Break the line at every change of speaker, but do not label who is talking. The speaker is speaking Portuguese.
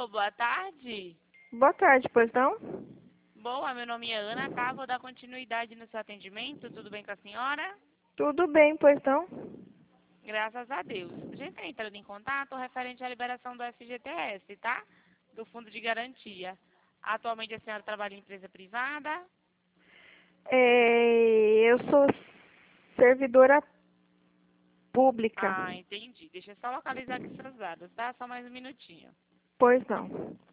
Alô, boa tarde.
Boa tarde, pois não?
Boa, meu nome é Ana, tá? Vou dar continuidade no seu atendimento. Tudo bem com a senhora?
Tudo bem, pois não?
Graças a Deus. A gente está entrando em contato referente à liberação do FGTS, tá? Do Fundo de Garantia. Atualmente a senhora trabalha em empresa privada?
Eu sou servidora pública.
Ah, entendi. Deixa eu só localizar aqui seus dados, tá? Só mais um minutinho.
Pois não.